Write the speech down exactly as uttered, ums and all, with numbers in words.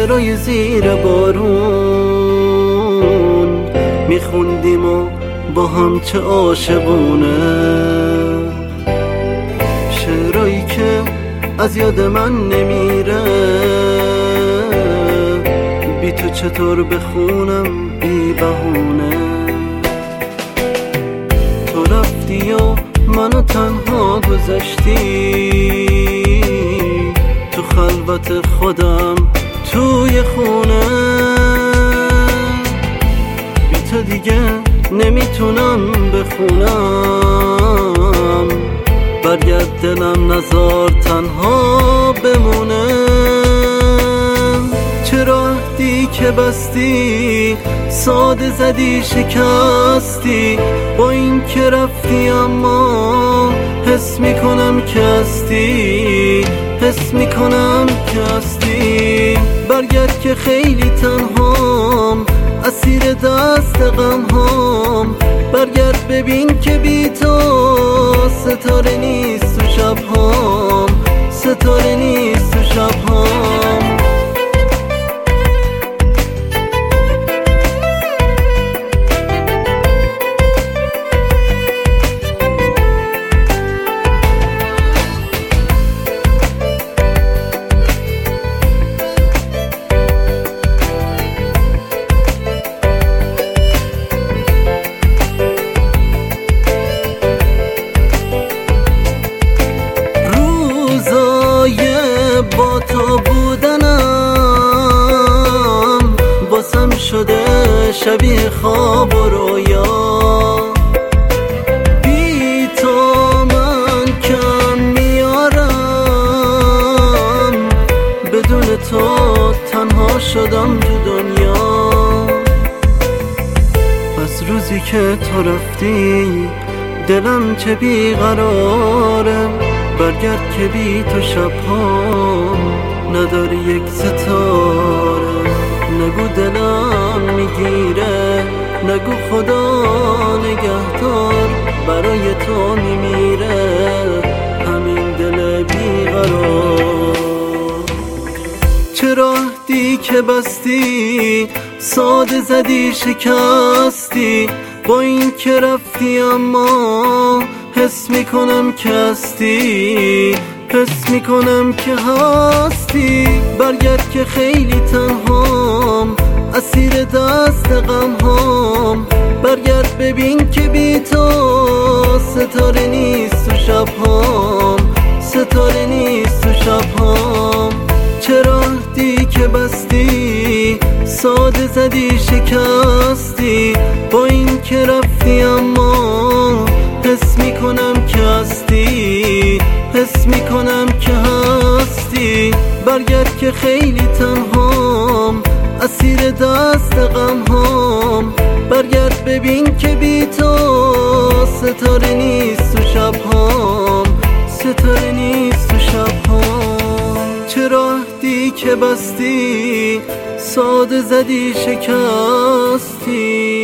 شعرهای زیر بارون میخوندیم و با هم چه عاشقونه، شعرهایی که از یاد من نمیره. بی تو چطور بخونم بی بهونه؟ تو رفتی و منو تنها گذاشتی تو خلوت خودم توی خونه. بی تو دیگه نمیتونم بخونم، برگرد دلم نزار تنها بمونه. چرا عهدی که بستی ساده زدی شکستی، با این که رفتی اما حس میکنم که هستی، حس میکنم که هستی. برگرد که خیلی تنهام، اسیر دست غمهام. برگرد ببین که بی تو ستاره نیست تو شبهام، ستاره نیست تو شبهام. با تو بودنم باسم شده شبیه خواب و رویا. بی تو من کم میارم، بدون تو تنها شدم تو دنیا. از روزی که تو رفتی دلم چه بیقراره. برگرد که بی تو شبها نداری یک ستاره. نگو دلم میگیره، نگو خدا نگهدار، برای تو میمیره همین دل بیقرار. چرا عهدی که بستی ساده زدی شکستی، با این که رفتی اما حس میکنم که هستی، حس میکنم که هستی. برگرد که خیلی تنهام، اسیر دست غمهام. برگرد ببین که بی تو ستاره نیست تو شبهام، ستاره نیست تو شبهام. چرا عهدی که بستی ساده زدی شکستی، با این که رفتی اما حس میکنم که هستی، حس میکنم که هستی. برگرد که خیلی تنهام، اسیر دست غمهام. برگرد ببین که بی تو ستاره نیست تو شبهام، ستاره نیست تو شبهام. چرا عهدی که بستی ساده زدی شکستی.